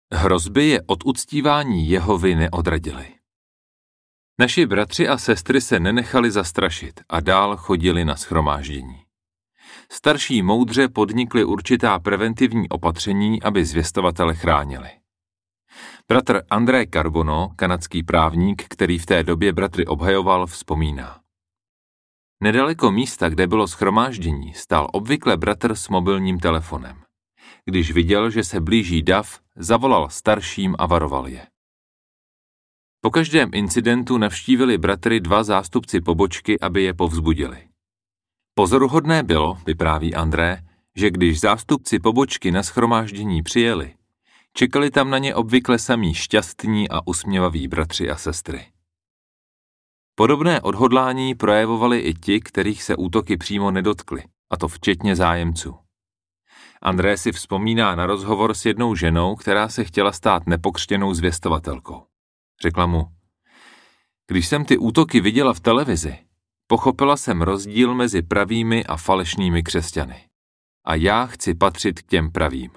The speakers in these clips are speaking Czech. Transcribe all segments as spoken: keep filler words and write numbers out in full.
Hrozby je od uctívání Jehovy neodradily. Naši bratři a sestry se nenechali zastrašit a dál chodili na shromáždění. Starší moudře podnikli určitá preventivní opatření, aby zvěstovatele chránili. Bratr André Carbono, kanadský právník, který v té době bratry obhajoval, vzpomíná. Nedaleko místa, kde bylo shromáždění, stál obvykle bratr s mobilním telefonem. Když viděl, že se blíží dav, zavolal starším a varoval je. Po každém incidentu navštívili bratry dva zástupci pobočky, aby je povzbudili. Pozoruhodné bylo, vypráví André, že když zástupci pobočky na shromáždění přijeli, čekali tam na ně obvykle samí šťastní a usměvaví bratři a sestry. Podobné odhodlání projevovali i ti, kterých se útoky přímo nedotkly, a to včetně zájemců. André si vzpomíná na rozhovor s jednou ženou, která se chtěla stát nepokřtěnou zvěstovatelkou. Řekla mu, když jsem ty útoky viděla v televizi, pochopila jsem rozdíl mezi pravými a falešnými křesťany. A já chci patřit k těm pravým.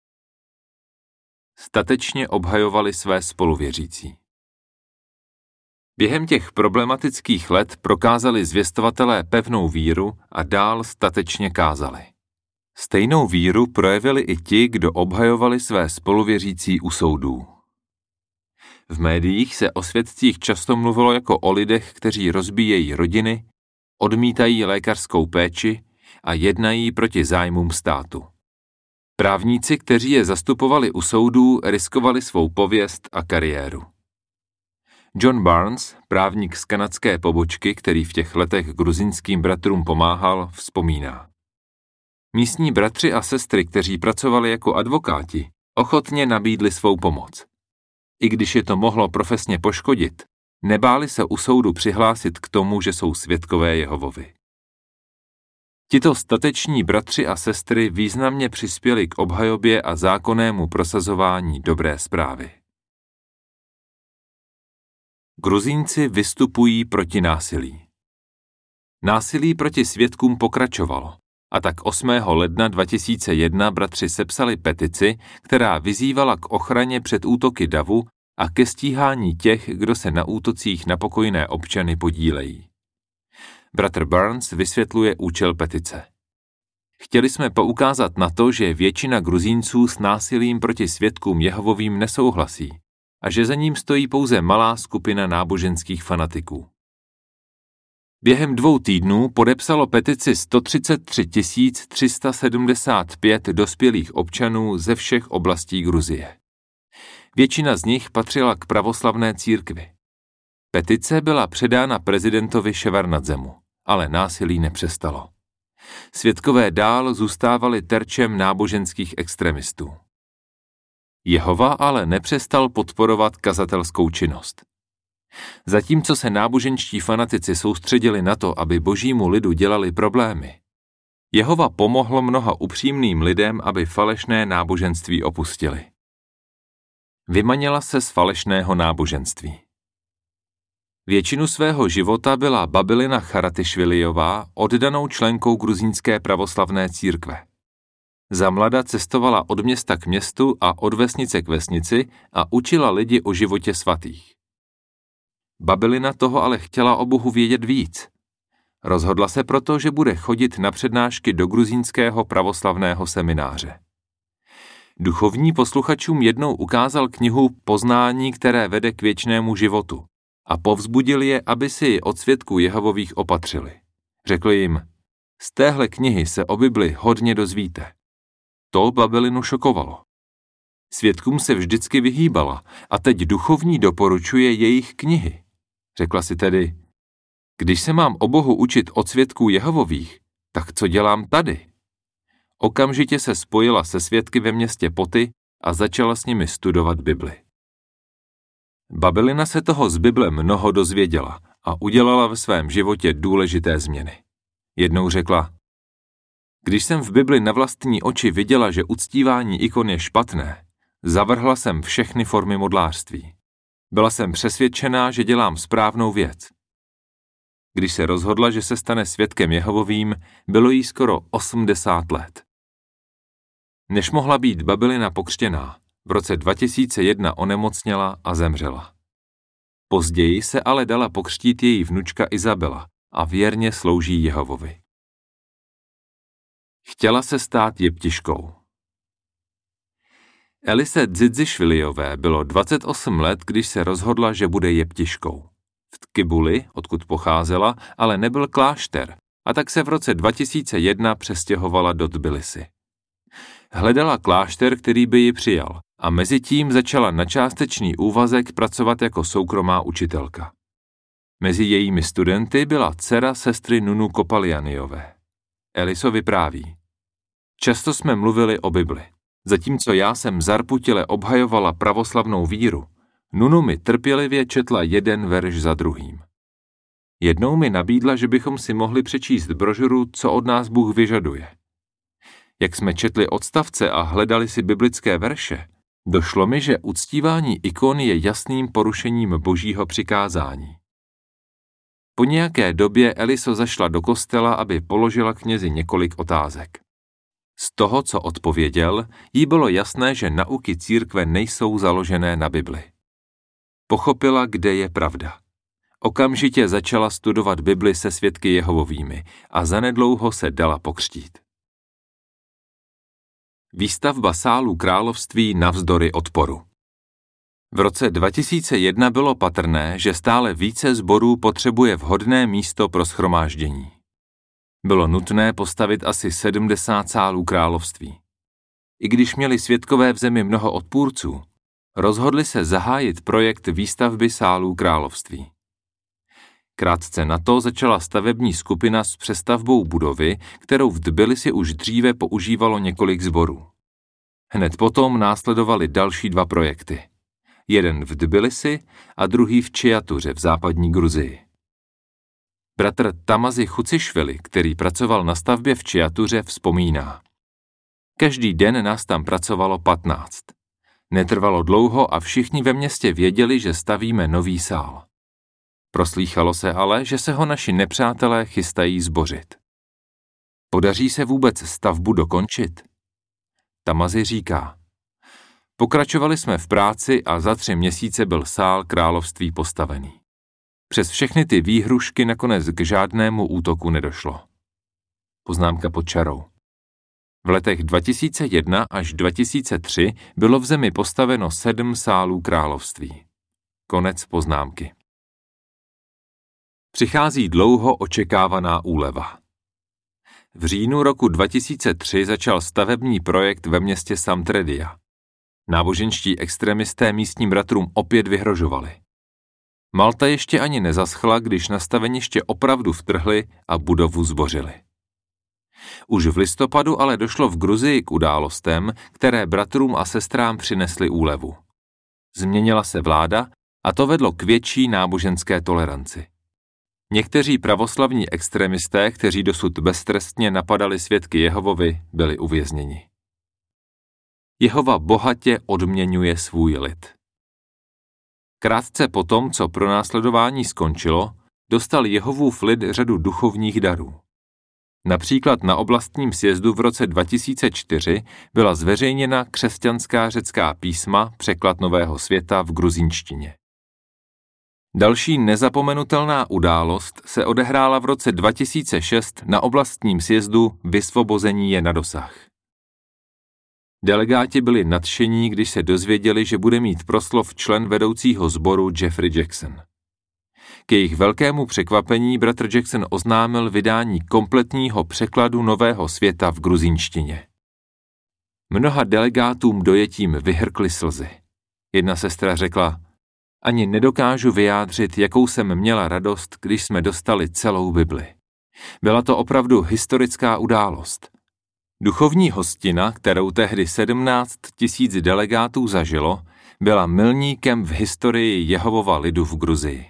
Statečně obhajovali své spoluvěřící. Během těch problematických let prokázali zvěstovatelé pevnou víru a dál statečně kázali. Stejnou víru projevili i ti, kdo obhajovali své spoluvěřící u soudů. V médiích se o svědcích často mluvilo jako o lidech, kteří rozbíjejí rodiny, odmítají lékařskou péči a jednají proti zájmům státu. Právníci, kteří je zastupovali u soudů, riskovali svou pověst a kariéru. John Barnes, právník z kanadské pobočky, který v těch letech gruzínským bratrům pomáhal, vzpomíná. Místní bratři a sestry, kteří pracovali jako advokáti, ochotně nabídli svou pomoc. I když je to mohlo profesně poškodit, nebáli se u soudu přihlásit k tomu, že jsou svědkové Jehovovi. Tito stateční bratři a sestry významně přispěli k obhajobě a zákonnému prosazování dobré zprávy. Gruzínci vystupují proti násilí. Násilí proti svědkům pokračovalo, a tak osmého ledna dva tisíce jedna bratři sepsali petici, která vyzývala k ochraně před útoky davu a ke stíhání těch, kdo se na útocích na pokojné občany podílejí. Bratr Burns vysvětluje účel petice. Chtěli jsme poukázat na to, že většina Gruzínců s násilím proti svědkům Jehovovým nesouhlasí a že za ním stojí pouze malá skupina náboženských fanatiků. Během dvou týdnů podepsalo petici sto třicet tři tisíc tři sta sedmdesát pět dospělých občanů ze všech oblastí Gruzie. Většina z nich patřila k pravoslavné církvi. Petice byla předána prezidentovi Ševarnadzemu, ale násilí nepřestalo. Svědkové dál zůstávali terčem náboženských extremistů. Jehova ale nepřestal podporovat kazatelskou činnost. Zatímco se náboženští fanatici soustředili na to, aby božímu lidu dělali problémy, Jehova pomohl mnoha upřímným lidem, aby falešné náboženství opustili. Vymanila se z falešného náboženství. Většinu svého života byla Babilina Charatišvilijová oddanou členkou gruzínské pravoslavné církve. Za mlada cestovala od města k městu a od vesnice k vesnici a učila lidi o životě svatých. Babilina toho ale chtěla o Bohu vědět víc. Rozhodla se proto, že bude chodit na přednášky do gruzínského pravoslavného semináře. Duchovní posluchačům jednou ukázal knihu Poznání, které vede k věčnému životu a povzbudil je, aby si ji od svědků Jehovových opatřili. Řekl jim, z téhle knihy se o Bibli hodně dozvíte. To Babilinu šokovalo. Svědkům se vždycky vyhýbala a teď duchovní doporučuje jejich knihy. Řekla si tedy, když se mám o Bohu učit od svědků Jehovových, tak co dělám tady? Okamžitě se spojila se svědky ve městě Poty a začala s nimi studovat Bibli. Babilina se toho z Bible mnoho dozvěděla a udělala ve svém životě důležité změny. Jednou řekla, když jsem v Bibli na vlastní oči viděla, že uctívání ikon je špatné, zavrhla jsem všechny formy modlářství. Byla jsem přesvědčená, že dělám správnou věc. Když se rozhodla, že se stane svědkem Jehovovým, bylo jí skoro osmdesát let. Než mohla být Babilina pokřtěná, V roce dva tisíce jedna onemocněla a zemřela. Později se ale dala pokřtít její vnučka Izabela a věrně slouží Jehovovi. Chtěla se stát jeptiškou. Elise Dzidzišviliové bylo dvacet osm let, když se rozhodla, že bude jeptiškou. V Tkibuli, odkud pocházela, ale nebyl klášter, a tak se v roce dva tisíce jedna přestěhovala do Tbilisi. Hledala klášter, který by ji přijal, a mezitím začala na částečný úvazek pracovat jako soukromá učitelka. Mezi jejími studenty byla dcera sestry Nunu Kopalianiové. Eliso vypráví. Často jsme mluvili o Bibli. Zatímco já jsem zarputile obhajovala pravoslavnou víru, Nunu mi trpělivě četla jeden verš za druhým. Jednou mi nabídla, že bychom si mohli přečíst brožuru, co od nás Bůh vyžaduje. Jak jsme četli odstavce a hledali si biblické verše, došlo mi, že uctívání ikon je jasným porušením Božího přikázání. Po nějaké době Eliso zašla do kostela, aby položila knězi několik otázek. Z toho, co odpověděl, jí bylo jasné, že nauky církve nejsou založené na Bibli. Pochopila, kde je pravda. Okamžitě začala studovat Bibli se svědky Jehovovými a zanedlouho se dala pokřtít. Výstavba sálů království navzdory odporu. V roce dva tisíce jedna bylo patrné, že stále více sborů potřebuje vhodné místo pro shromáždění. Bylo nutné postavit asi sedmdesát sálů království. I když měli svědkové v zemi mnoho odpůrců, rozhodli se zahájit projekt výstavby sálů království. Krátce na to začala stavební skupina s přestavbou budovy, kterou v Tbilisi už dříve používalo několik sborů. Hned potom následovaly další dva projekty. Jeden v Tbilisi a druhý v Čiatuře v západní Gruzii. Bratr Tamazi Chucišvili, který pracoval na stavbě v Čiatuře, vzpomíná. Každý den nás tam pracovalo patnáct. Netrvalo dlouho a všichni ve městě věděli, že stavíme nový sál. Proslýchalo se ale, že se ho naši nepřátelé chystají zbořit. Podaří se vůbec stavbu dokončit? Tamazi říká. Pokračovali jsme v práci a za tři měsíce byl sál království postavený. Přes všechny ty výhrušky nakonec k žádnému útoku nedošlo. Poznámka pod čarou. V letech dva tisíce jedna až dva tisíce tři bylo v zemi postaveno sedm sálů království. Konec poznámky. Přichází dlouho očekávaná úleva. V říjnu roku dva tisíce tři začal stavební projekt ve městě Samtredia. Náboženští extremisté místním bratrům opět vyhrožovali. Malta ještě ani nezaschla, když na staveniště opravdu vtrhli a budovu zbořili. Už v listopadu ale došlo v Gruzii k událostem, které bratrům a sestrám přinesly úlevu. Změnila se vláda a to vedlo k větší náboženské toleranci. Někteří pravoslavní extremisté, kteří dosud beztrestně napadali svědky Jehovovi, byli uvězněni. Jehova bohatě odměňuje svůj lid. Krátce po tom, co pronásledování skončilo, dostal Jehovův lid řadu duchovních darů. Například na oblastním sjezdu v roce dva tisíce čtyři byla zveřejněna křesťanská řecká písma, překlad Nového světa v gruzínštině. Další nezapomenutelná událost se odehrála v roce dva tisíce šest na oblastním sjezdu Vysvobození je na dosah. Delegáti byli nadšení, když se dozvěděli, že bude mít proslov člen vedoucího sboru Jeffrey Jackson. K jejich velkému překvapení bratr Jackson oznámil vydání kompletního překladu Nového světa v gruzínštině. Mnoha delegátům dojetím vyhrkly slzy. Jedna sestra řekla, ani nedokážu vyjádřit, jakou jsem měla radost, když jsme dostali celou Bibli. Byla to opravdu historická událost. Duchovní hostina, kterou tehdy sedmnáct tisíc delegátů zažilo, byla milníkem v historii Jehovova lidu v Gruzii.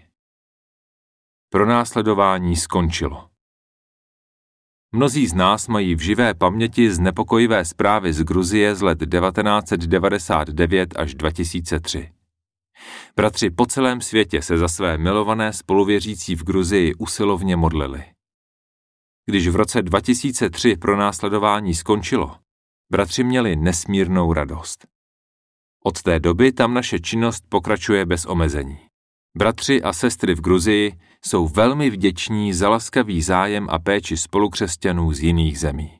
Pronásledování skončilo. Mnozí z nás mají v živé paměti znepokojivé zprávy z Gruzie z let devatenáct set devadesát devět až dva tisíce tři. Bratři po celém světě se za své milované spoluvěřící v Gruzii usilovně modlili. Když v roce dva tisíce tři pronásledování skončilo, bratři měli nesmírnou radost. Od té doby tam naše činnost pokračuje bez omezení. Bratři a sestry v Gruzii jsou velmi vděční za laskavý zájem a péči spolukřesťanů z jiných zemí.